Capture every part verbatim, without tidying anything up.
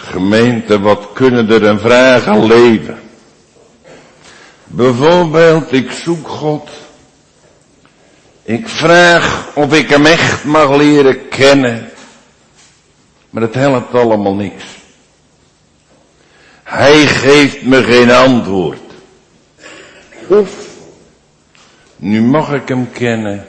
Gemeente, wat kunnen er een vragen leven? Bijvoorbeeld, ik zoek God. Ik vraag of ik hem echt mag leren kennen. Maar het helpt allemaal niks. Hij geeft me geen antwoord. Of, nu mag ik hem kennen.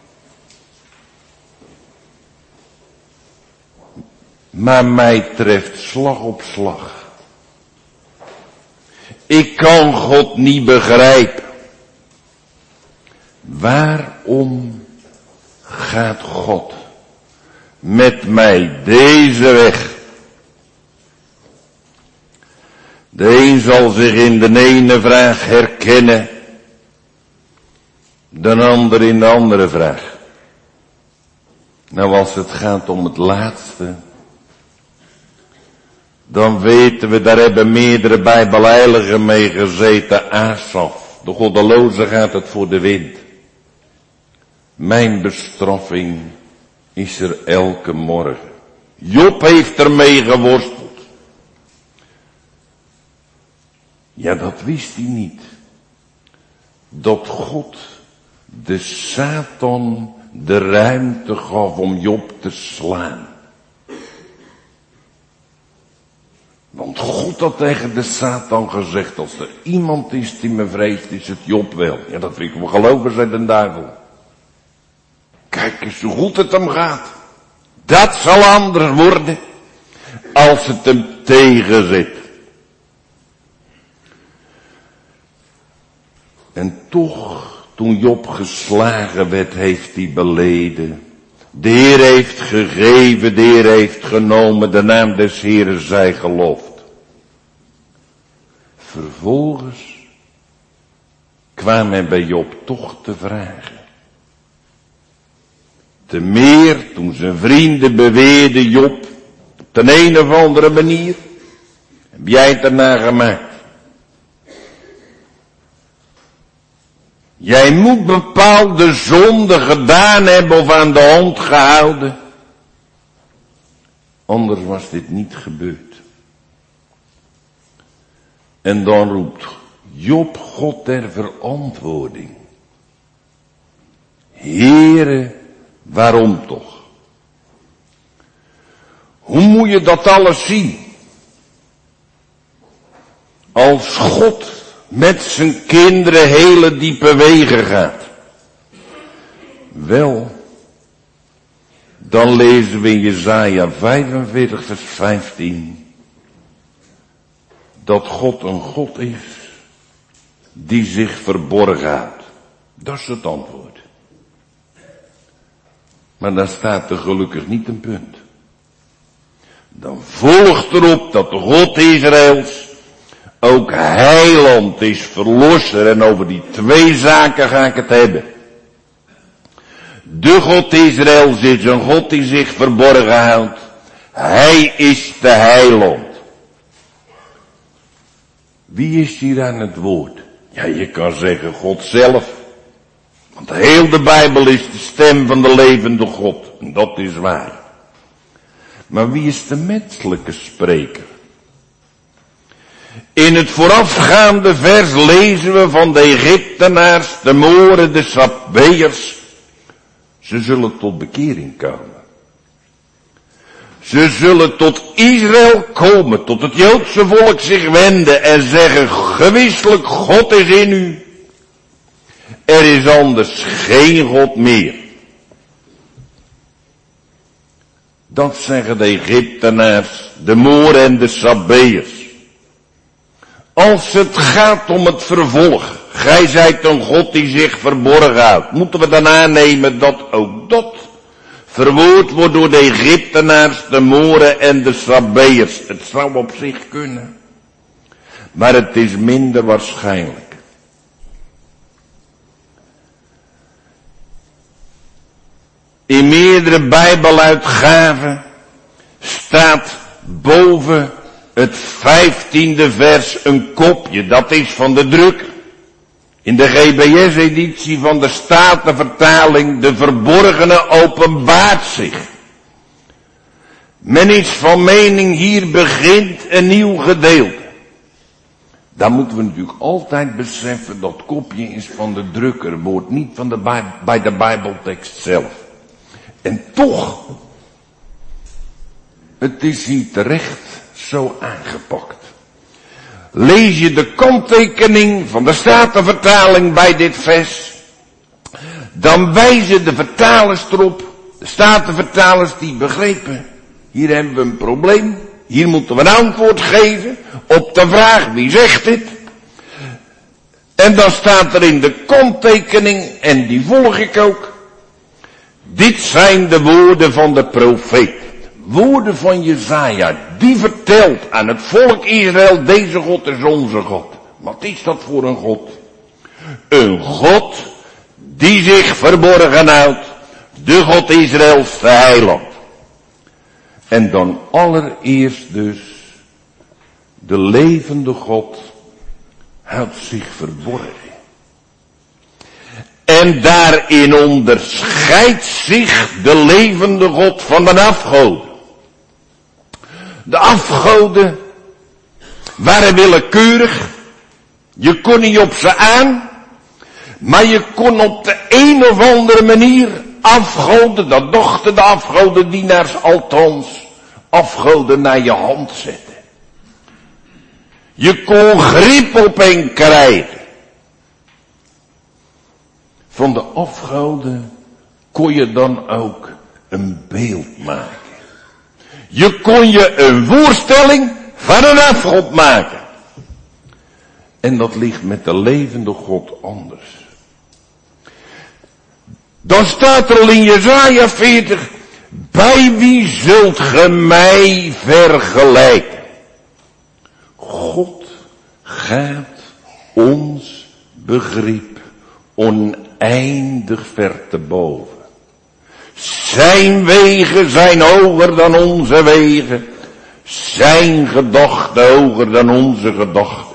Maar mij treft slag op slag. Ik kan God niet begrijpen. Waarom gaat God met mij deze weg? De een zal zich in de ene vraag herkennen, de ander in de andere vraag. Nou, als het gaat om het laatste, dan weten we, daar hebben meerdere bijbelheiligen mee gezeten. Asaf, de goddeloze gaat het voor de wind. Mijn bestraffing is er elke morgen. Job heeft ermee geworsteld. Ja, dat wist hij niet. Dat God de Satan de ruimte gaf om Job te slaan. Want God had tegen de Satan gezegd, als er iemand is die me vreest, is het Job wel. Ja, dat vind ik wel geloven, zei de duivel. Kijk eens hoe goed het hem gaat. Dat zal anders worden als het hem tegenzit. En toch, toen Job geslagen werd, heeft hij beleden. De Heer heeft gegeven, de Heer heeft genomen, de naam des Heeren zij geloofd. Vervolgens kwam men bij Job toch te vragen. Te meer toen zijn vrienden beweerden, Job, op de een of andere manier, heb jij het ernaar gemaakt. Jij moet bepaalde zonden gedaan hebben of aan de hand gehouden. Anders was dit niet gebeurd. En dan roept Job God ter verantwoording. Heere, waarom toch? Hoe moet je dat alles zien? Als God met zijn kinderen hele diepe wegen gaat. Wel, dan lezen we in Jesaja vijfenveertig vers vijftien. Dat God een God is die zich verborgen houdt. Dat is het antwoord. Maar daar staat er gelukkig niet een punt. Dan volgt erop dat de God Israëls ook heiland is, verlosser, en over die twee zaken ga ik het hebben. De God Israëls is een God die zich verborgen houdt. Hij is de heiland. Wie is hier aan het woord? Ja, je kan zeggen God zelf. Want heel de Bijbel is de stem van de levende God. En dat is waar. Maar wie is de menselijke spreker? In het voorafgaande vers lezen we van de Egyptenaars, de Moren, de Sabeërs. Ze zullen tot bekering komen. Ze zullen tot Israël komen, tot het Joodse volk zich wenden en zeggen, gewisselijk, God is in u. Er is anders geen God meer. Dat zeggen de Egyptenaars, de Moren en de Sabeërs. Als het gaat om het vervolg, gij zijt een God die zich verborgen houdt, moeten we dan aannemen dat ook dat verwoord wordt door de Egyptenaars, de Moren en de Sabeërs. Het zou op zich kunnen, maar het is minder waarschijnlijk. In meerdere Bijbeluitgaven staat boven het vijftiende vers een kopje, dat is van de drukker. In de G B S-editie van de Statenvertaling, de verborgene openbaart zich. Men is van mening, hier begint een nieuw gedeelte. Dan moeten we natuurlijk altijd beseffen dat kopje is van de drukker, wordt niet van de bij, bij de Bijbeltekst zelf. En toch, het is hier terecht zo aangepakt. Lees je de kanttekening van de Statenvertaling bij dit vers, dan wijzen de vertalers erop, de Statenvertalers die begrepen, hier hebben we een probleem, hier moeten we een antwoord geven op de vraag wie zegt dit. En dan staat er in de kanttekening, en die volg ik ook, dit zijn de woorden van de profeet. Woorden van Jesaja, die vertelt aan het volk Israël, deze God is onze God. Wat is dat voor een God? Een God die zich verborgen houdt, de God Israëls, de heiland. En dan allereerst dus, de levende God houdt zich verborgen. En daarin onderscheidt zich de levende God van de afgoden. De afgoden waren willekeurig. Je kon niet op ze aan. Maar je kon op de een of andere manier afgoden, dat dachten de afgodendienaars althans, afgoden naar je hand zetten. Je kon grip op hen krijgen. Van de afgoden kon je dan ook een beeld maken. Je kon je een voorstelling van een afgod maken. En dat ligt met de levende God anders. Dan staat er al in Jesaja veertig, bij wie zult ge mij vergelijken? God gaat ons begrip oneindig ver te boven. Zijn wegen zijn hoger dan onze wegen. Zijn gedachten hoger dan onze gedachten.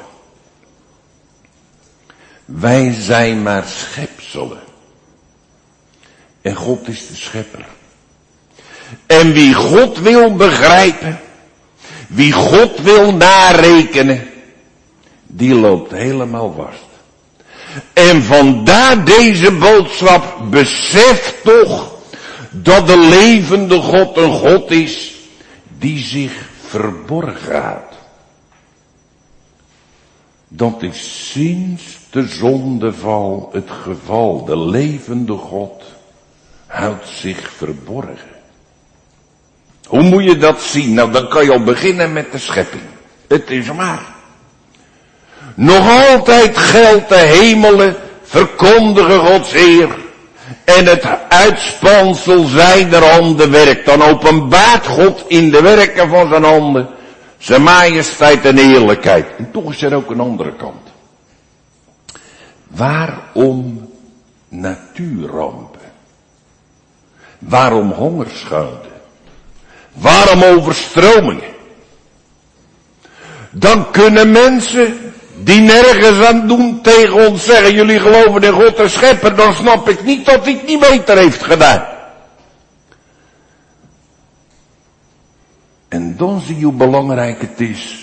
Wij zijn maar schepselen. En God is de schepper. En wie God wil begrijpen, wie God wil narekenen, die loopt helemaal vast. En vandaar deze boodschap, besef toch dat de levende God een God is die zich verborgen houdt. Dat is sinds de zondeval het geval. De levende God houdt zich verborgen. Hoe moet je dat zien? Nou, dan kan je al beginnen met de schepping. Het is waar. Nog altijd geldt de hemelen verkondigen Gods eer. En het uitspansel zijner handen werkt. Dan openbaart God in de werken van zijn handen zijn majesteit en eerlijkheid. En toch is er ook een andere kant. Waarom natuurrampen? Waarom hongersnoden? Waarom overstromingen? Dan kunnen mensen die nergens aan doen tegen ons zeggen, jullie geloven in God de schepper, dan snap ik niet dat hij het niet beter heeft gedaan. En dan zie je hoe belangrijk het is.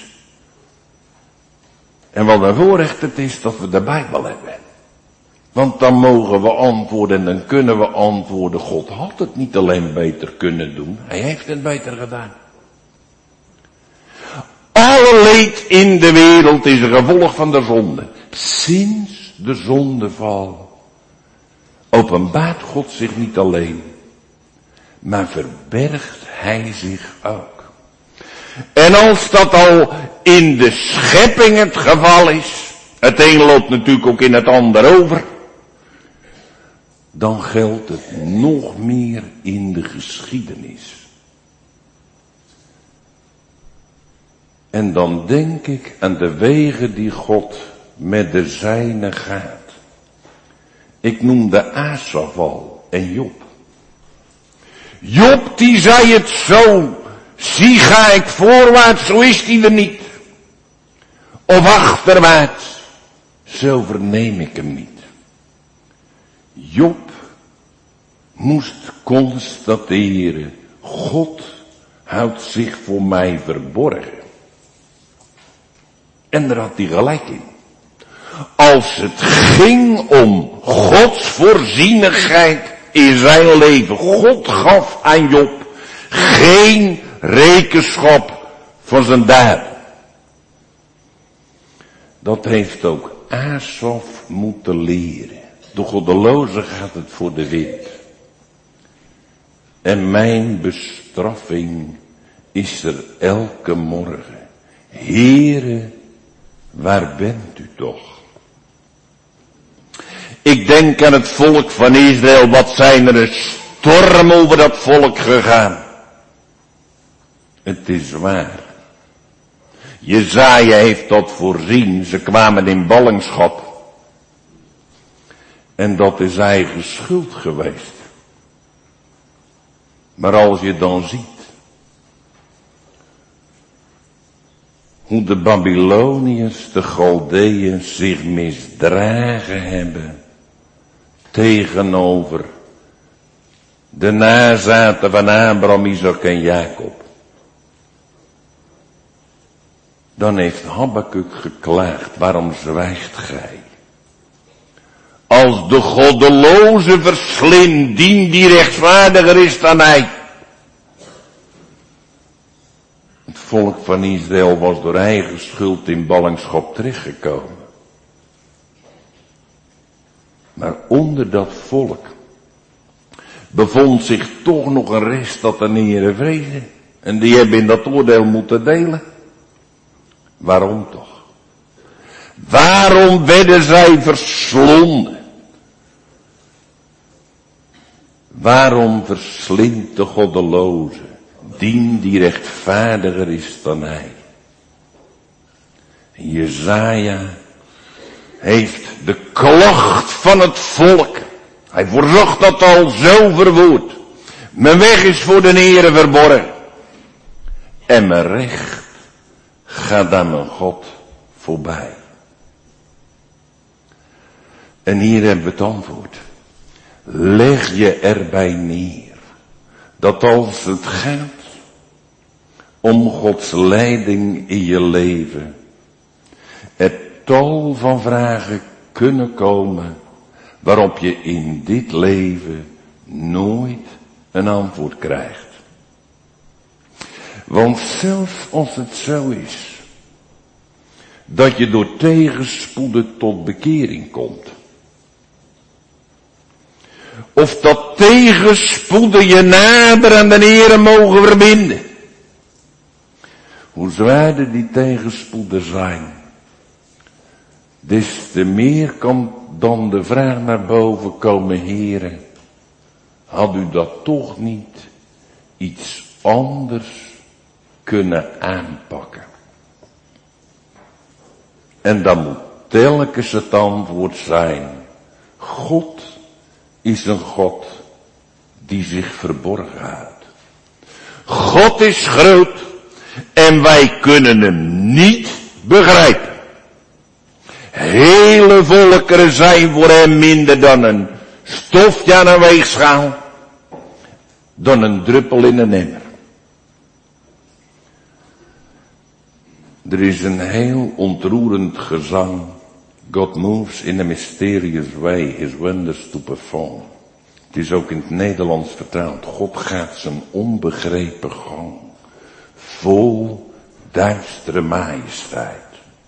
En wat een voorrecht het is dat we de Bijbel hebben. Want dan mogen we antwoorden en dan kunnen we antwoorden. God had het niet alleen beter kunnen doen. Hij heeft het beter gedaan. Alle leed in de wereld is een gevolg van de zonde. Sinds de zondeval openbaart God zich niet alleen, maar verbergt hij zich ook. En als dat al in de schepping het geval is, het een loopt natuurlijk ook in het ander over, dan geldt het nog meer in de geschiedenis. En dan denk ik aan de wegen die God met de zijnen gaat. Ik noemde Asaf al en Job. Job die zei het zo, zie ga ik voorwaarts, zo is die er niet. Of achterwaarts, zo verneem ik hem niet. Job moest constateren, God houdt zich voor mij verborgen. En daar had hij gelijk in. Als het ging om Gods voorzienigheid in zijn leven. God gaf aan Job geen rekenschap van zijn daden. Dat heeft ook Asaf moeten leren. De goddeloze gaat het voor de wind. En mijn bestraffing is er elke morgen. Heere, waar bent u toch? Ik denk aan het volk van Israël. Wat zijn er een storm over dat volk gegaan. Het is waar. Jesaja heeft dat voorzien. Ze kwamen in ballingschap. En dat is eigen schuld geweest. Maar als je dan ziet hoe de Babyloniërs, de Galdeeën zich misdragen hebben tegenover de nazaten van Abraham, Isaac en Jacob. Dan heeft Habakuk geklaagd, waarom zwijgt gij? Als de goddeloze verslindt, dien die rechtvaardiger is dan hij. Het volk van Israël was door eigen schuld in ballingschap terechtgekomen. Maar onder dat volk bevond zich toch nog een rest dat de Heere vreesde. En die hebben in dat oordeel moeten delen. Waarom toch? Waarom werden zij verslonden? Waarom verslindt de goddeloze, dien die rechtvaardiger is dan hij? Jesaja heeft de klacht van het volk. Hij voorzag dat al zo verwoord. Mijn weg is voor de Heere verborgen. En mijn recht gaat aan mijn God voorbij. En hier hebben we het antwoord. Leg je erbij neer dat als het gaat om Gods leiding in je leven, er tal van vragen kunnen komen waarop je in dit leven nooit een antwoord krijgt. Want zelfs als het zo is dat je door tegenspoeden tot bekering komt, of dat tegenspoeden je nader aan de Heere mogen verbinden, hoe zwaarder die tegenspoeden zijn, des te meer kan dan de vraag naar boven komen, Heere, had u dat toch niet iets anders kunnen aanpakken? En dan moet telkens het antwoord zijn, God is een God die zich verborgen houdt. God is groot en wij kunnen hem niet begrijpen. Hele volkeren zijn voor hem minder dan een stofje aan een weegschaal, dan een druppel in een emmer. Er is een heel ontroerend gezang. God moves in a mysterious way his wonders to perform. Het is ook in het Nederlands vertaald. God gaat zijn onbegrepen gang, vol duistere majesteit.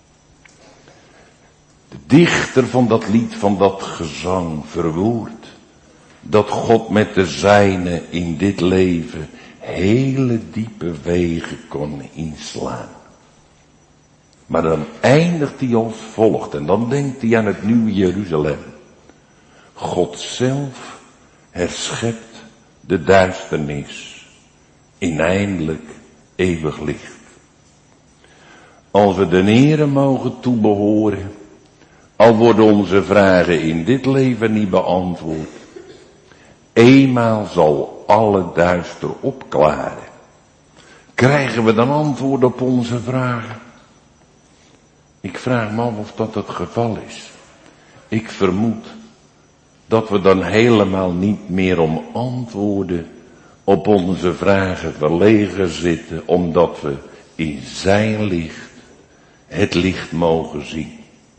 De dichter van dat lied, van dat gezang, verwoordt dat God met de zijne in dit leven hele diepe wegen kon inslaan. Maar dan eindigt hij als volgt. En dan denkt hij aan het nieuwe Jeruzalem. God zelf herschept de duisternis in eindelijk eeuwig licht. Als we de Heere mogen toebehoren, al worden onze vragen in dit leven niet beantwoord, eenmaal zal alle duister opklaren. Krijgen we dan antwoord op onze vragen? Ik vraag me af of dat het geval is. Ik vermoed dat we dan helemaal niet meer om antwoorden op onze vragen verlegen zitten, omdat we in zijn licht het licht mogen zien.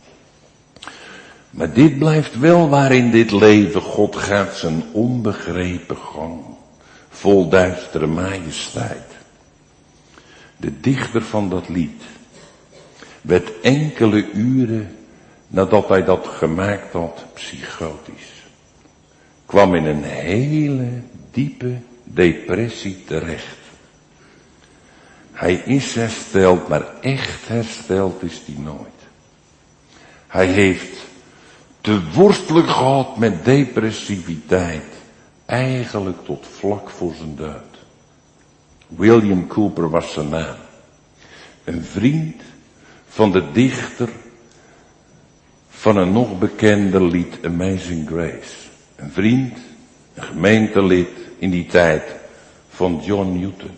Maar dit blijft wel waar in dit leven. God gaat zijn onbegrepen gang, vol duistere majesteit. De dichter van dat lied werd enkele uren nadat hij dat gemaakt had psychotisch. Kwam in een hele diepe depressie terecht. Hij is hersteld, maar echt hersteld is hij nooit. Hij heeft te worstelen gehad met depressiviteit, eigenlijk tot vlak voor zijn dood. William Cowper was zijn naam. Een vriend van de dichter van een nog bekender lied, Amazing Grace. Een vriend, een gemeentelid in die tijd van John Newton.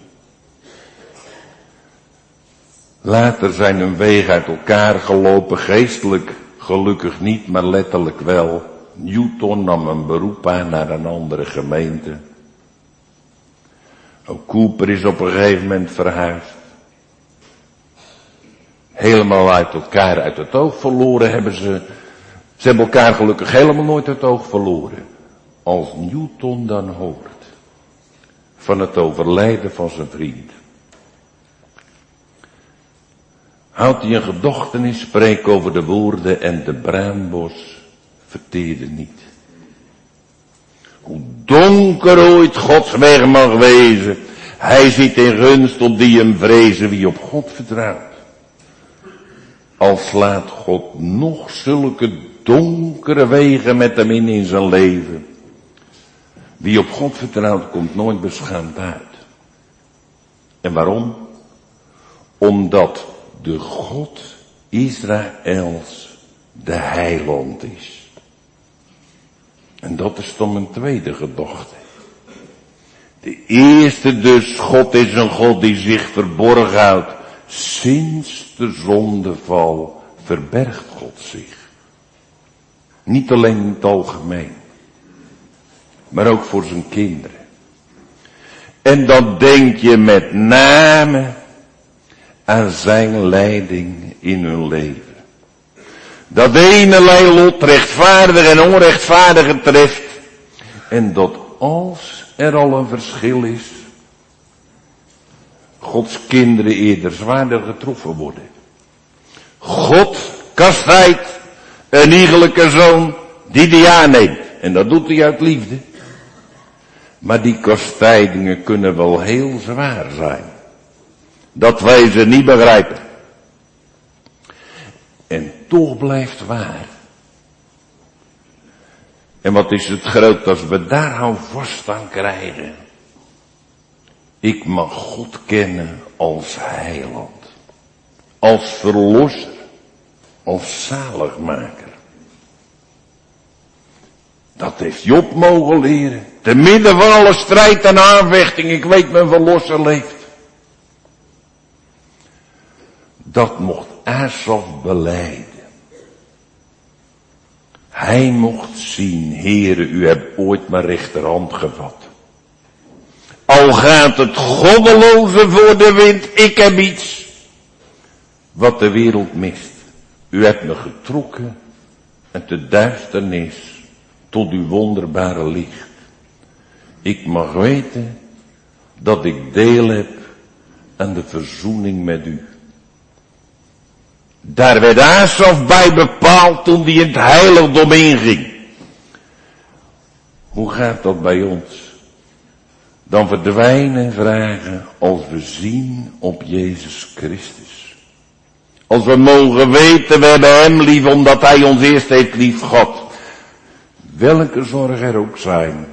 Later zijn hun wegen uit elkaar gelopen, geestelijk gelukkig niet, maar letterlijk wel. Newton nam een beroep aan naar een andere gemeente. Ook Cooper is op een gegeven moment verhuisd. Helemaal uit elkaar uit het oog verloren hebben ze. Ze hebben elkaar gelukkig helemaal nooit uit het oog verloren. Als Newton dan hoort van het overlijden van zijn vriend, houdt hij een gedachtenis, spreek over de woorden en de braambos verteerde niet. Hoe donker ooit Gods weg mag wezen, hij zit in gunst op die hem vrezen, wie op God vertrouwt. Al slaat God nog zulke donkere wegen met hem in in zijn leven, wie op God vertrouwt komt nooit beschaamd uit. En waarom? Omdat de God Israëls de heiland is. En dat is dan mijn tweede gedachte. De eerste dus, God is een God die zich verborgen houdt. Sinds de zondeval verbergt God zich. Niet alleen in het algemeen, maar ook voor zijn kinderen. En dan denk je met name aan zijn leiding in hun leven. Dat de ene lot rechtvaardig en onrechtvaardige treft. En dat als er al een verschil is, Gods kinderen eerder zwaarder getroffen worden. God kastijdt een iegelijke zoon die die aanneemt. En dat doet hij uit liefde. Maar die kastijdingen kunnen wel heel zwaar zijn. Dat wij ze niet begrijpen. En toch blijft waar. En wat is het groot als we daar houvast aan krijgen. Ik mag God kennen als heiland. Als verlosser. Als zaligmaker. Dat heeft Job mogen leren. Te midden van alle strijd en aanvechting. Ik weet mijn verlosser leeft. Dat mocht Asaf belijden. Hij mocht zien, Heere, u hebt ooit mijn rechterhand gevat. Al gaat het goddeloze voor de wind, ik heb iets wat de wereld mist. U hebt me getrokken uit de duisternis tot uw wonderbare licht. Ik mag weten dat ik deel heb aan de verzoening met u. Daar werd Asaf bij bepaald toen hij in het heiligdom inging. Hoe gaat dat bij ons? Dan verdwijnen vragen als we zien op Jezus Christus. Als we mogen weten, we hebben hem lief omdat hij ons eerst heeft lief gehad. Welke zorg er ook zijn.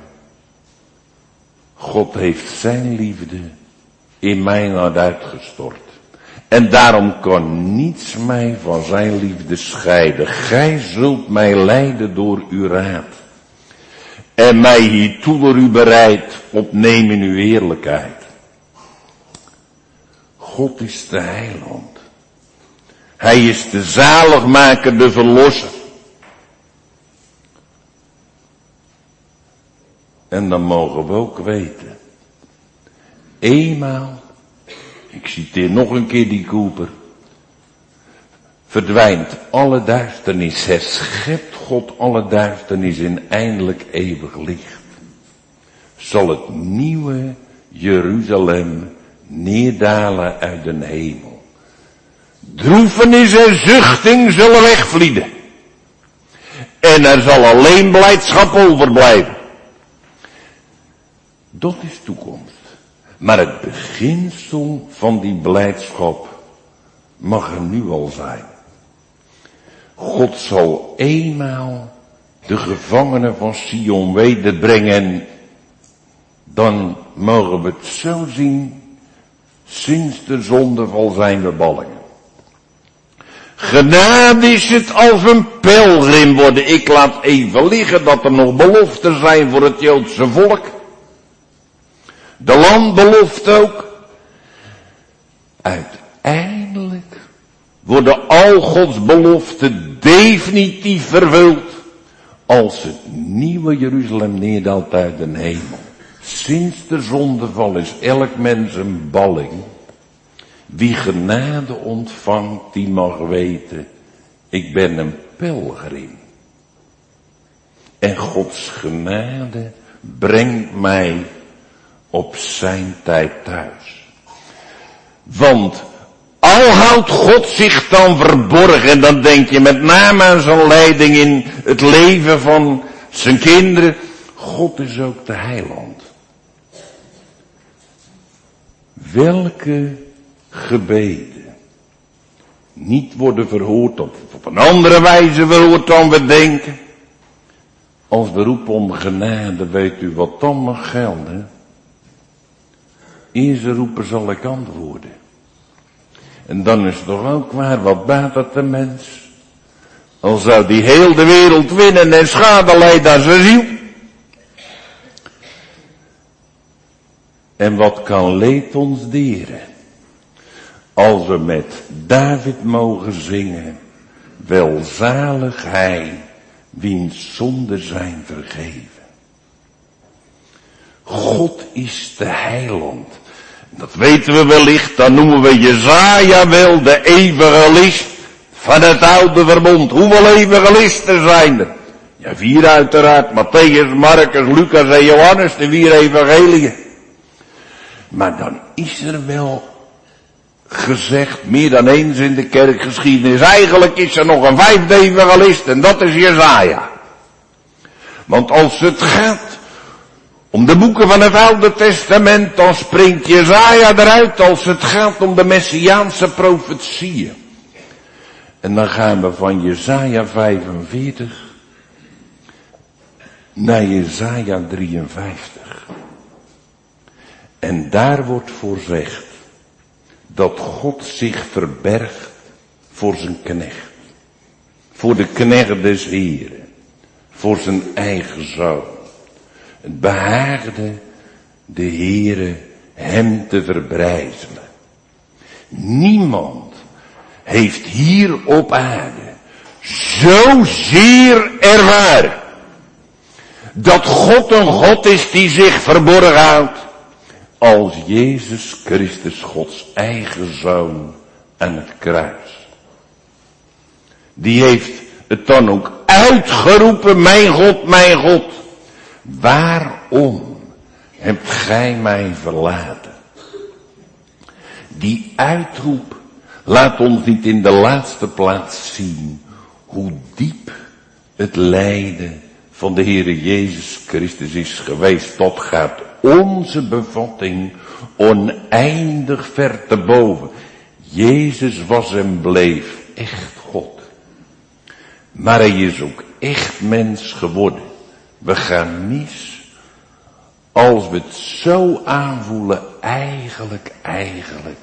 God heeft zijn liefde in mijn hart uitgestort. En daarom kan niets mij van zijn liefde scheiden. Gij zult mij leiden door uw raad. En mij hiertoe door u bereid opnemen in uw heerlijkheid. God is de heiland. Hij is de zaligmaker, de verlosser. En dan mogen we ook weten eenmaal, ik citeer nog een keer die Cooper, verdwijnt alle duisternis, herschept God alle duisternis in eindelijk eeuwig licht, zal het nieuwe Jeruzalem neerdalen uit den hemel. Droefenis en zuchting zullen wegvlieden. En er zal alleen blijdschap overblijven. Dat is toekomst. Maar het beginsel van die blijdschap mag er nu al zijn. God zal eenmaal de gevangenen van Sion wederbrengen. Dan mogen we het zo zien. Sinds de zondeval zijn we ballingen. Genade is het als een pelgrim worden. Ik laat even liggen dat er nog beloften zijn voor het Joodse volk. De landbelofte ook. Uiteindelijk worden al Gods beloften definitief vervuld als het nieuwe Jeruzalem neerdaalt uit de hemel. Sinds de zondeval is elk mens een balling. Wie genade ontvangt, die mag weten, ik ben een pelgrim. En Gods genade brengt mij op zijn tijd thuis. Want al houdt God zich dan verborgen, en dan denk je met name aan zijn leiding in het leven van zijn kinderen. God is ook de heiland. Welke gebeden niet worden verhoord of op een andere wijze verhoord dan we denken. Als we roepen om genade, weet u wat dan mag gelden? Eerst roepen zal ik antwoorden. En dan is het toch ook waar, wat baat het de mens? Al zou die heel de wereld winnen en schade lijden aan zijn ziel. En wat kan leed ons deren? Als we met David mogen zingen, welzalig hij, wiens zonden zijn vergeven. God is de heiland. Dat weten we wellicht, dan noemen we Jesaja wel de evangelist van het oude verbond. Hoeveel evangelisten zijn er? Ja, vier uiteraard, Matthäus, Marcus, Lucas en Johannes, de vier evangeliën. Maar dan is er wel gezegd, meer dan eens in de kerkgeschiedenis, eigenlijk is er nog een vijfde evangelist en dat is Jesaja. Want als het gaat om de boeken van het Oude Testament, dan springt Jesaja eruit als het gaat om de Messiaanse profetieën. En dan gaan we van Jesaja vijfenveertig naar Jesaja drieënvijftig. En daar wordt voorzegd dat God zich verbergt voor zijn knecht. Voor de knecht des Heren. Voor zijn eigen zoon. Het behaagde de Heere hem te verbrijzelen. Niemand heeft hier op aarde zozeer ervaren dat God een God is die zich verborgen houdt als Jezus Christus, Gods eigen zoon aan het kruis. Die heeft het dan ook uitgeroepen, mijn God, mijn God, waarom hebt gij mij verlaten? Die uitroep laat ons niet in de laatste plaats zien hoe diep het lijden van de Heere Jezus Christus is geweest. Dat gaat onze bevatting oneindig ver te boven. Jezus was en bleef echt God. Maar hij is ook echt mens geworden. We gaan mis als we het zo aanvoelen, eigenlijk, eigenlijk.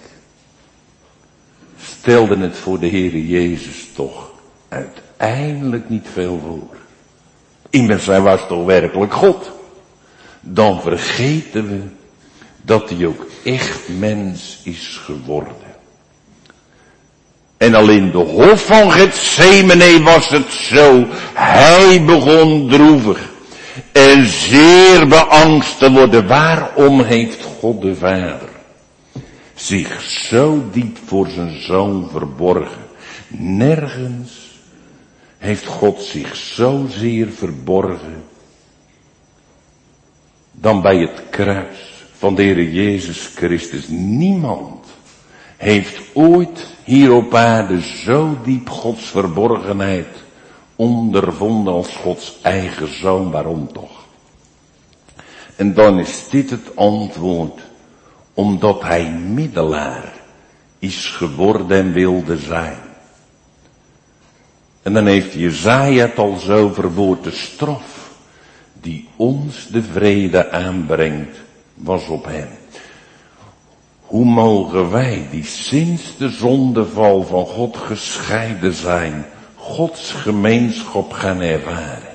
Stelden het voor de Heere Jezus toch uiteindelijk niet veel voor. Immers, hij was toch werkelijk God. Dan vergeten we dat hij ook echt mens is geworden. En al in de hof van Getsemane was het zo. Hij begon droevig en zeer beangst te worden. Waarom heeft God de Vader zich zo diep voor zijn Zoon verborgen. Nergens heeft God zich zo zeer verborgen dan bij het kruis van de Heer Jezus Christus. Niemand heeft ooit hier op aarde zo diep Gods verborgenheid ondervonden als Gods eigen Zoon. Waarom toch? En dan is dit het antwoord. Omdat hij middelaar is geworden en wilde zijn. En dan heeft Jesaja het al zo verwoord. De straf die ons de vrede aanbrengt was op hem. Hoe mogen wij die sinds de zondeval van God gescheiden zijn, Gods gemeenschap gaan ervaren?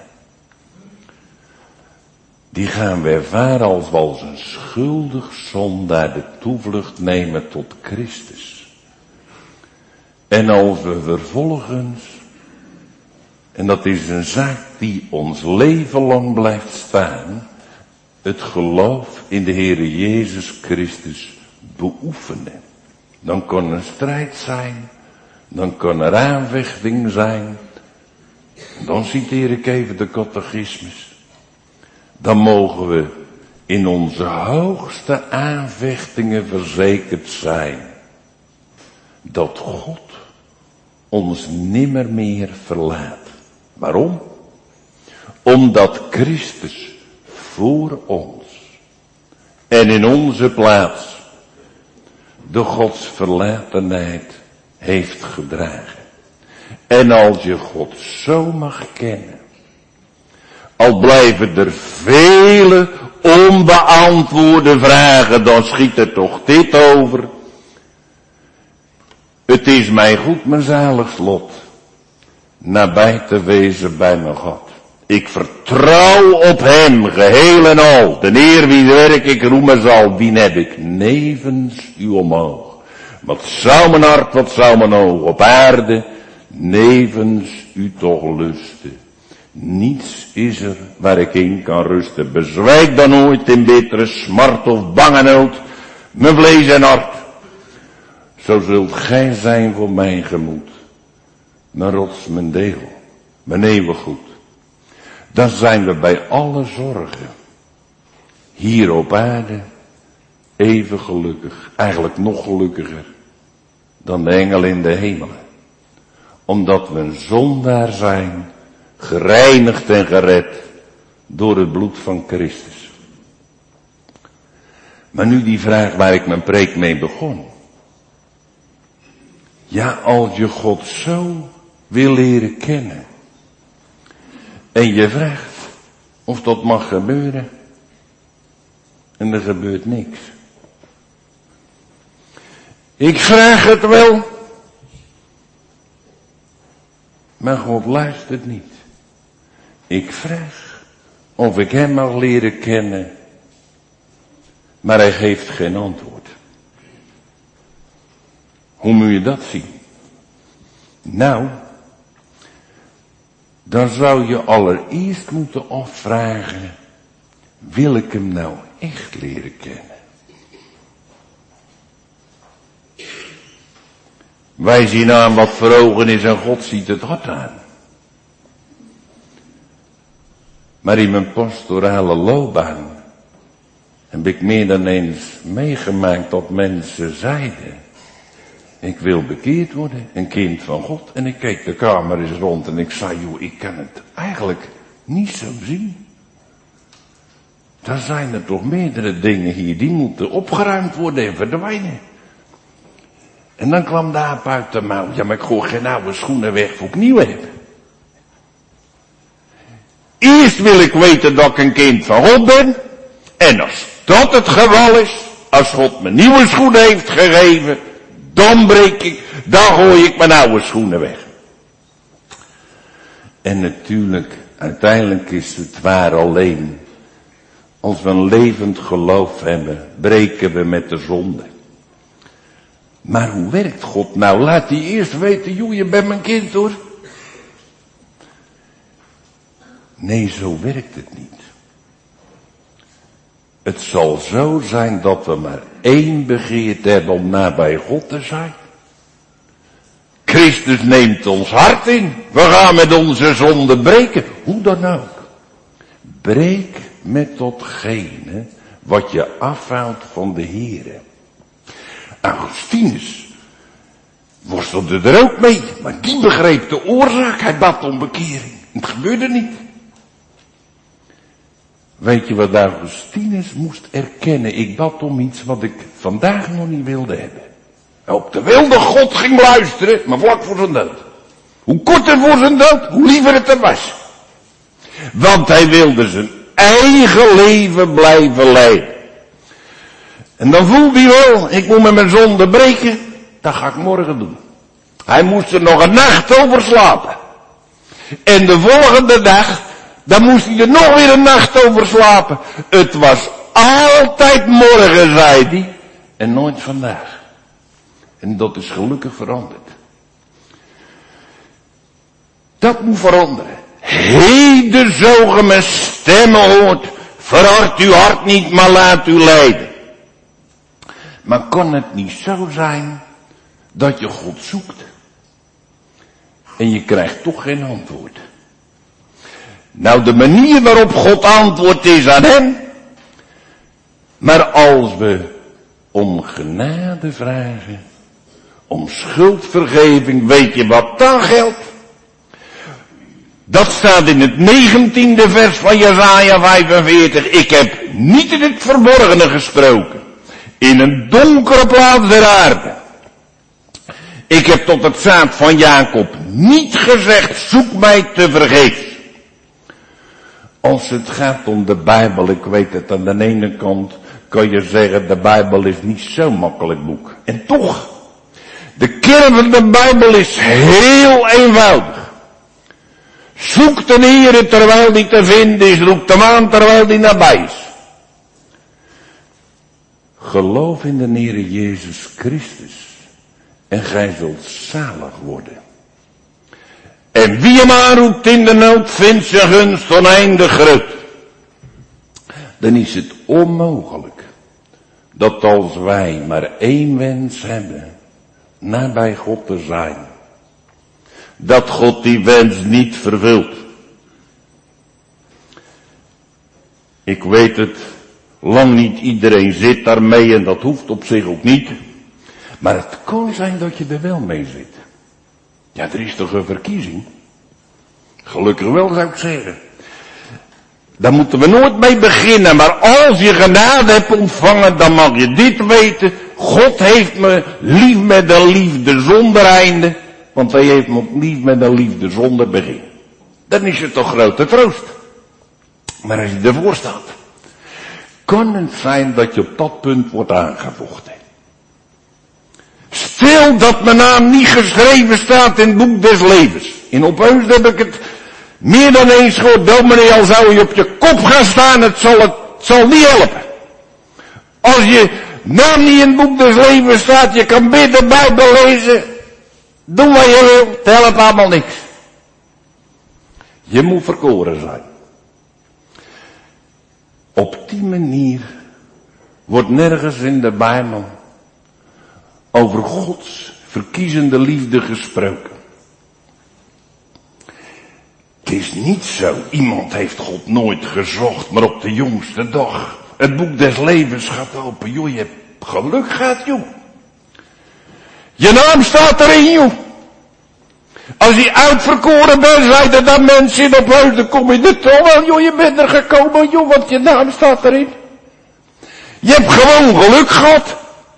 Die gaan we ervaren als we als een schuldig zondaar de toevlucht nemen tot Christus. En als we vervolgens, en dat is een zaak die ons leven lang blijft staan, het geloof in de Heere Jezus Christus beoefenen. Dan kan er strijd zijn, dan kan er aanvechting zijn. Dan citeer ik even de catechismus. Dan mogen we in onze hoogste aanvechtingen verzekerd zijn dat God ons nimmer meer verlaat. Waarom? Omdat Christus voor ons en in onze plaats de godsverlatenheid heeft gedragen. En als je God zo mag kennen, al blijven er vele onbeantwoorde vragen, dan schiet er toch dit over. Het is mij goed, mijn zalig lot, nabij te wezen bij mijn God. Ik vertrouw op hem, geheel en al. De Heer wie werk ik roemen zal, dien heb ik nevens u omhoog. Wat zou mijn hart, wat zou mijn oog op aarde, nevens u toch lusten. Niets is er waar ik in kan rusten. Bezwijk dan ooit in bittere smart of bange nood mijn vlees en hart. Zo zult gij zijn voor mijn gemoed, mijn rots, mijn deel, mijn eeuwig goed. Dan zijn we bij alle zorgen hier op aarde even gelukkig, eigenlijk nog gelukkiger dan de engel in de hemelen. Omdat we een zondaar zijn, gereinigd en gered door het bloed van Christus. Maar nu die vraag waar ik mijn preek mee begon. Ja, als je God zo wil leren kennen en je vraagt of dat mag gebeuren en er gebeurt niks. Ik vraag het wel, maar God luistert niet. Ik vraag of ik hem mag leren kennen, maar hij geeft geen antwoord. Hoe moet je dat zien? Nou, dan zou je allereerst moeten afvragen, wil ik hem nou echt leren kennen? Wij zien aan wat voor ogen is en God ziet het hart aan. Maar in mijn pastorale loopbaan heb ik meer dan eens meegemaakt dat mensen zeiden, ik wil bekeerd worden, een kind van God. En ik keek de kamer eens rond en ik zei, joh, ik kan het eigenlijk niet zo zien. Dan zijn er toch meerdere dingen hier die moeten opgeruimd worden en verdwijnen. En dan kwam de aap uit de mouw, ja, maar ik gooi geen oude schoenen weg voor ik nieuwe heb. Eerst wil ik weten dat ik een kind van God ben. En als dat het geval is, als God me nieuwe schoenen heeft gegeven, dan breek ik, dan gooi ik mijn oude schoenen weg. En natuurlijk, uiteindelijk is het waar alleen. Als we een levend geloof hebben, breken we met de zonde. Maar hoe werkt God nou? Laat hij eerst weten, joh, je bent mijn kind hoor. Nee, zo werkt het niet. Het zal zo zijn dat we maar één begeerte hebben om nabij God te zijn. Christus neemt ons hart in. We gaan met onze zonde breken. Hoe dan ook. Breek met datgene wat je afhoudt van de Heere. Augustinus worstelde er ook mee, maar die begreep de oorzaak. Hij bad om bekering. Het gebeurde niet. Weet je wat Augustinus moest erkennen? Ik bad om iets wat ik vandaag nog niet wilde hebben. Op de wilde God ging luisteren, maar vlak voor zijn dood. Hoe korter voor zijn dood, hoe liever het er was. Want hij wilde zijn eigen leven blijven leiden. En dan voelde hij wel, ik moet met mijn zonde breken. Dat ga ik morgen doen. Hij moest er nog een nacht over slapen. En de volgende dag, dan moest hij er nog weer een nacht over slapen. Het was altijd morgen, zei hij. En nooit vandaag. En dat is gelukkig veranderd. Dat moet veranderen. Heden zo ge mijn stemmen hoort, verhard uw hart niet, maar laat u leiden. Maar kan het niet zo zijn dat je God zoekt en je krijgt toch geen antwoord? Nou, de manier waarop God antwoordt is aan hem. Maar als we om genade vragen, om schuldvergeving, weet je wat dan geldt? Dat staat in het negentiende vers van Jesaja vijfenveertig. Ik heb niet in het verborgene gesproken. In een donkere plaats der aarde. Ik heb tot het zaad van Jacob niet gezegd, zoek mij te vergeefs. Als het gaat om de Bijbel, ik weet het, aan de ene kant kan je zeggen, de Bijbel is niet zo'n makkelijk boek. En toch, de kern van de Bijbel is heel eenvoudig. Zoek de Heere terwijl die te vinden is, roep hem aan terwijl die nabij is. Geloof in de Heere Jezus Christus en gij zult zalig worden. En wie hem aanroept in de nood vindt zijn gunst oneindig groot. Dan is het onmogelijk dat als wij maar één wens hebben, nabij God te zijn, dat God die wens niet vervult. Ik weet het, lang niet iedereen zit daarmee en dat hoeft op zich ook niet. Maar het kan zijn dat je er wel mee zit. Ja, er is toch een verkiezing? Gelukkig wel, zou ik zeggen. Daar moeten we nooit mee beginnen, maar als je genade hebt ontvangen, dan mag je dit weten. God heeft me lief met een liefde zonder einde, want hij heeft me lief met een liefde zonder begin. Dan is het toch grote troost. Maar als je ervoor staat, kan het zijn dat je op dat punt wordt aangevochten. Stel dat mijn naam niet geschreven staat in het boek des levens. In Opheusden heb ik het meer dan eens gehoord. Dominee, al zou je op je kop gaan staan, het zal, het zal niet helpen. Als je naam niet in het boek des levens staat, je kan bidden, Bijbel lezen, doe wat je wil, het helpt allemaal niks. Je moet verkoren zijn. Op die manier wordt nergens in de Bijbel over Gods verkiezende liefde gesproken. Het is niet zo, iemand heeft God nooit gezocht, maar op de jongste dag. Het boek des levens gaat open, joh, je hebt geluk gehad, joh. Je naam staat erin, joh. Als je uitverkoren bent, zeiden dan mensen in Opheusden, dan kom je er toch wel, joh, je bent er gekomen, joh, want je naam staat erin. Je hebt gewoon geluk gehad.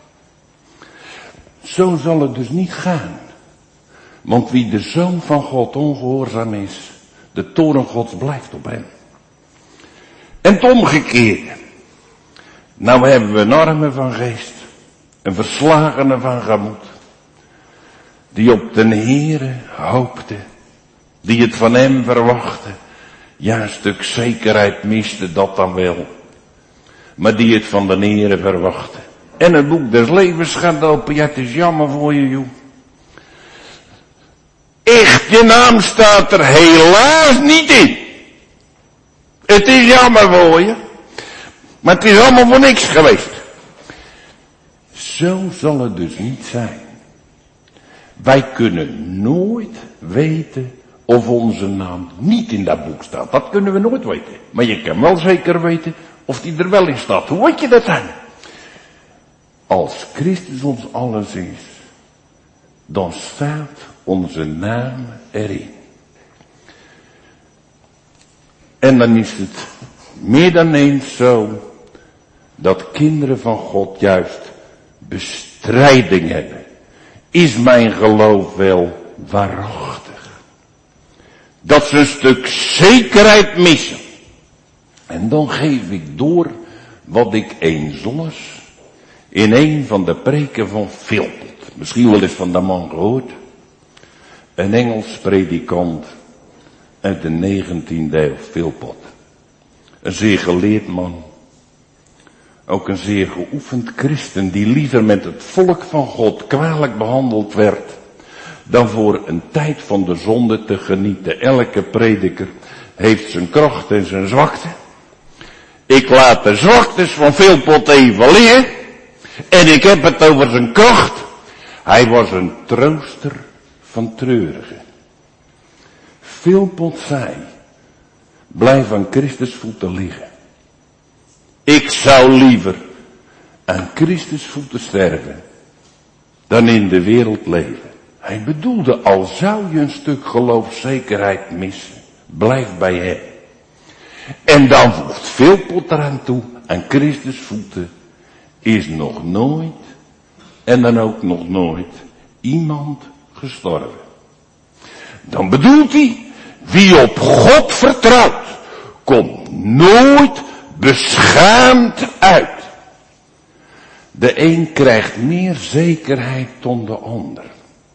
Zo zal het dus niet gaan. Want wie de Zoon van God ongehoorzaam is, de toorn Gods blijft op hem. En het omgekeerde. Nou hebben we een arme van geest, een verslagene van gemoed, die op den Heere hoopte, die het van hem verwachtte. Ja, een stuk zekerheid miste dat dan wel, maar die het van de Heere verwachtte. En het boek des levens gaat open. Ja, het is jammer voor je, joh. Echt, je naam staat er helaas niet in. Het is jammer voor je. Maar het is allemaal voor niks geweest. Zo zal het dus niet zijn. Wij kunnen nooit weten of onze naam niet in dat boek staat. Dat kunnen we nooit weten. Maar je kan wel zeker weten of die er wel in staat. Hoe weet je dat dan? Als Christus ons alles is, dan staat onze naam erin. En dan is het meer dan eens zo dat kinderen van God juist bestrijding hebben. Is mijn geloof wel waarachtig? Dat ze een stuk zekerheid missen. En dan geef ik door wat ik eens las in een van de preken van Philpott. Misschien wel eens van de man gehoord. Een Engels predikant uit de negentiende eeuw, Philpott. Een zeer geleerd man. Ook een zeer geoefend christen die liever met het volk van God kwalijk behandeld werd dan voor een tijd van de zonde te genieten. Elke prediker heeft zijn kracht en zijn zwakte. Ik laat de zwaktes van Philpott even liggen en ik heb het over zijn kracht. Hij was een trooster van treurigen. Philpott zei, blijf aan Christus voeten liggen. Ik zou liever aan Christus voeten sterven dan in de wereld leven. Hij bedoelde, al zou je een stuk geloofszekerheid missen, blijf bij hem. En dan voegt Philpott eraan toe, aan Christus voeten is nog nooit, en dan ook nog nooit, iemand gestorven. Dan bedoelt hij, wie op God vertrouwt, komt nooit beschaamd uit. De een krijgt meer zekerheid dan de ander.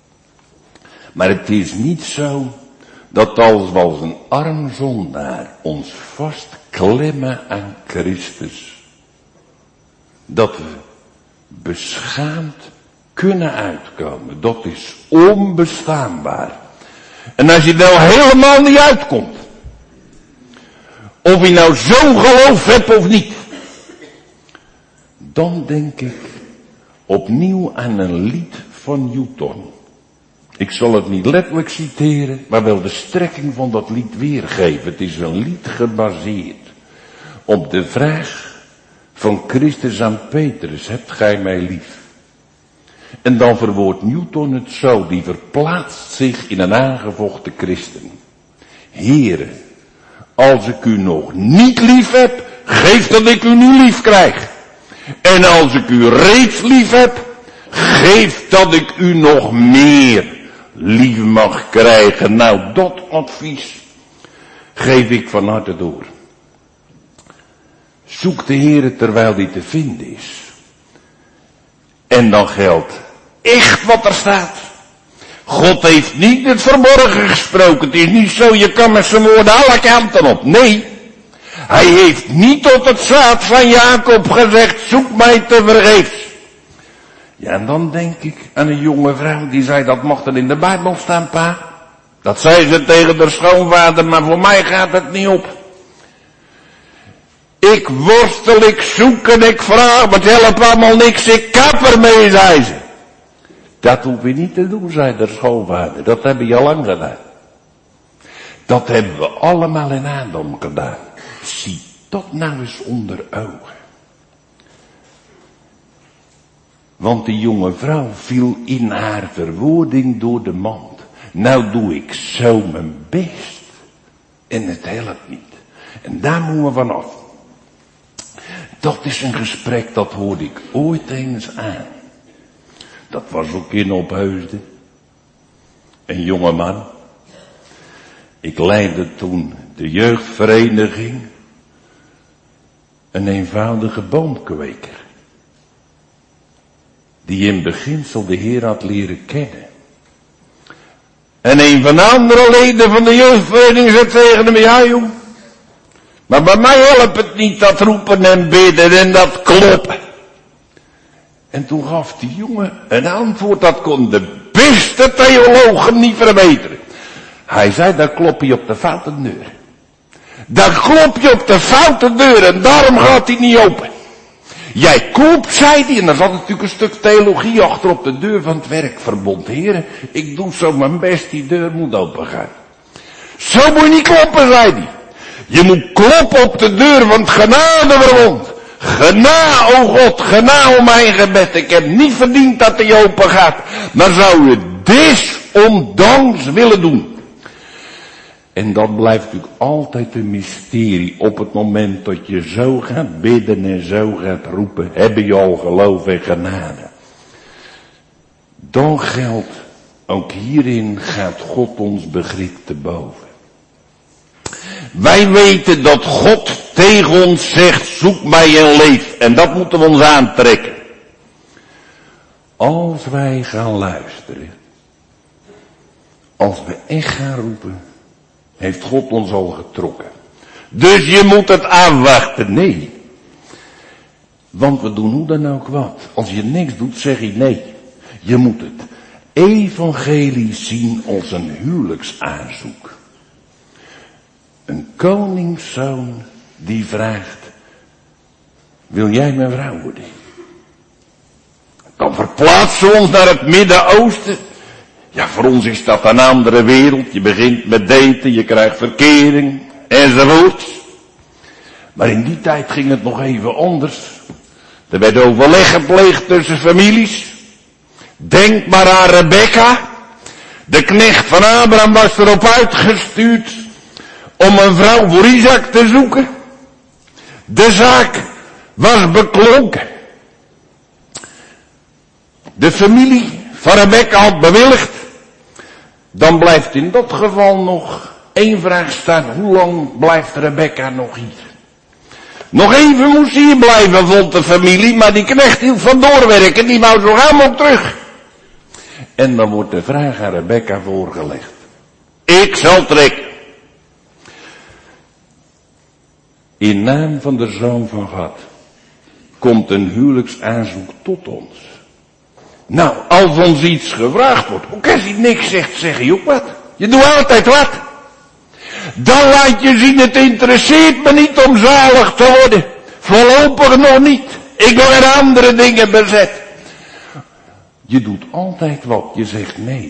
Maar het is niet zo dat als we als een arm zondaar ons vastklemmen aan Christus, dat we beschaamd kunnen uitkomen. Dat is onbestaanbaar. En als je er nou helemaal niet uitkomt, of je nou zo'n geloof hebt of niet, dan denk ik opnieuw aan een lied van Newton. Ik zal het niet letterlijk citeren, maar wel de strekking van dat lied weergeven. Het is een lied gebaseerd op de vraag van Christus aan Petrus, hebt gij mij lief? En dan verwoordt Newton het zo, die verplaatst zich in een aangevochten christen. Heere, als ik u nog niet lief heb, geef dat ik u nu lief krijg. En als ik u reeds lief heb, geef dat ik u nog meer lief mag krijgen. Nou, dat advies geef ik van harte door. Zoek de Heere terwijl die te vinden is. En dan geldt echt wat er staat. God heeft niet het verborgen gesproken. Het is niet zo, je kan met zijn woorden alle kanten op. Nee. Hij heeft niet tot het zaad van Jacob gezegd, zoek mij te vergeefs. Ja, en dan denk ik aan een jonge vrouw die zei, dat mag er in de Bijbel staan, pa. Dat zei ze tegen haar schoonvader, maar voor mij gaat het niet op. Ik worstel, ik zoek en ik vraag, maar het helpt allemaal niks, ik kap ermee, zei ze. Dat hoef je niet te doen, zei de schoonvader. Dat heb je al lang gedaan. Dat hebben we allemaal in Adam gedaan. Zie dat nou eens onder ogen. Want die jonge vrouw viel in haar verwoording door de mand. Nou doe ik zo mijn best. En het helpt niet. En daar moeten we vanaf. Dat is een gesprek, dat hoorde ik ooit eens aan. Dat was ook in Opheusden. Een jonge man. Ik leidde toen de jeugdvereniging. Een eenvoudige boomkweker. Die in beginsel de Heer had leren kennen. En een van de andere leden van de jeugdvereniging zei tegen hem, ja jong. Maar bij mij helpt het niet, dat roepen en bidden en dat kloppen. En toen gaf die jongen een antwoord, dat kon de beste theologen niet verbeteren. Hij zei, daar klop je op de foute deur. Dan klop je op de foute deur en daarom gaat hij niet open. Jij klopt, zei hij, en er zat natuurlijk een stuk theologie achter op de deur van het werkverbond. Heren, ik doe zo mijn best, die deur moet open gaan. Zo moet je niet kloppen, zei hij. Je moet kloppen op de deur van het genadeverbond. Gena, o God, gena om mijn gebed. Ik heb niet verdiend dat hij open gaat. Maar zou je desondanks willen doen. En dat blijft natuurlijk altijd een mysterie. Op het moment dat je zo gaat bidden en zo gaat roepen, heb je al geloof en genade. Dan geldt, ook hierin gaat God ons begrip te boven. Wij weten dat God tegen ons zegt, zoek mij en leef. En dat moeten we ons aantrekken. Als wij gaan luisteren, als we echt gaan roepen, heeft God ons al getrokken. Dus je moet het afwachten. Nee. Want we doen hoe dan ook wat. Als je niks doet, zeg je nee. Je moet het evangelie zien als een huwelijksaanzoek. Een koningszoon die vraagt, wil jij mijn vrouw worden? Dan verplaatsen we ons naar het Midden-Oosten. Ja, voor ons is dat een andere wereld. Je begint met daten, je krijgt verkering, enzovoort. Maar in die tijd ging het nog even anders. Er werd overleg gepleegd tussen families. Denk maar aan Rebecca. De knecht van Abraham was erop uitgestuurd om een vrouw voor Isaac te zoeken. De zaak was beklonken. De familie van Rebecca had bewilligd. Dan blijft in dat geval nog één vraag staan. Hoe lang blijft Rebecca nog hier? Nog even moest ze hier blijven, vond de familie, maar die knecht hield van doorwerken, die wou zo gauw nog terug. En dan wordt de vraag aan Rebecca voorgelegd. Ik zal trekken. In naam van de Zoon van God komt een huwelijksaanzoek tot ons. Nou, als ons iets gevraagd wordt, ook als hij niks zegt, zeg je ook wat. Je doet altijd wat. Dan laat je zien, het interesseert me niet om zalig te worden. Voorlopig nog niet. Ik wil er andere dingen bezet. Je doet altijd wat, je zegt nee.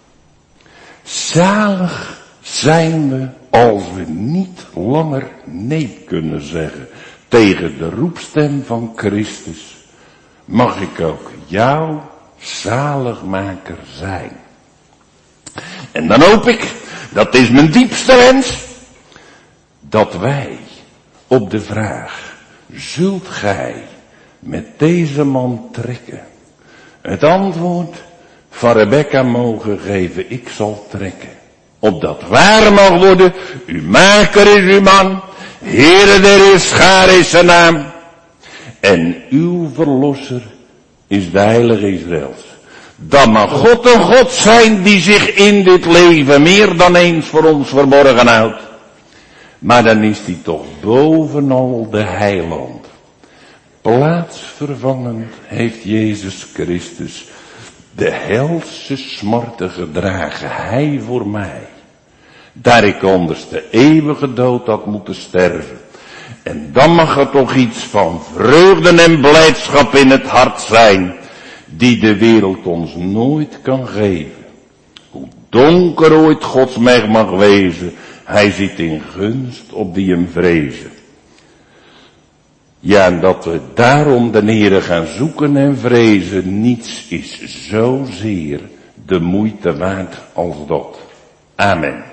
Zalig zijn we als we niet langer nee kunnen zeggen tegen de roepstem van Christus. Mag ik ook jouw zaligmaker zijn? En dan hoop ik, dat is mijn diepste wens, dat wij op de vraag, zult gij met deze man trekken, het antwoord van Rebecca mogen geven, ik zal trekken. Opdat waar mag worden, uw maker is uw man, Heere der Heerscharen is zijn naam, en uw verlosser is de Heilige Israëls. Dan mag God een God zijn die zich in dit leven meer dan eens voor ons verborgen houdt. Maar dan is hij toch bovenal de heiland. Plaatsvervangend heeft Jezus Christus de helse smarten gedragen. Hij voor mij. Daar ik anders de eeuwige dood had moeten sterven. En dan mag er toch iets van vreugde en blijdschap in het hart zijn, die de wereld ons nooit kan geven. Hoe donker ooit Gods weg mag wezen, hij zit in gunst op die hem vrezen. Ja, en dat we daarom de Heere gaan zoeken en vrezen, niets is zozeer de moeite waard als dat. Amen.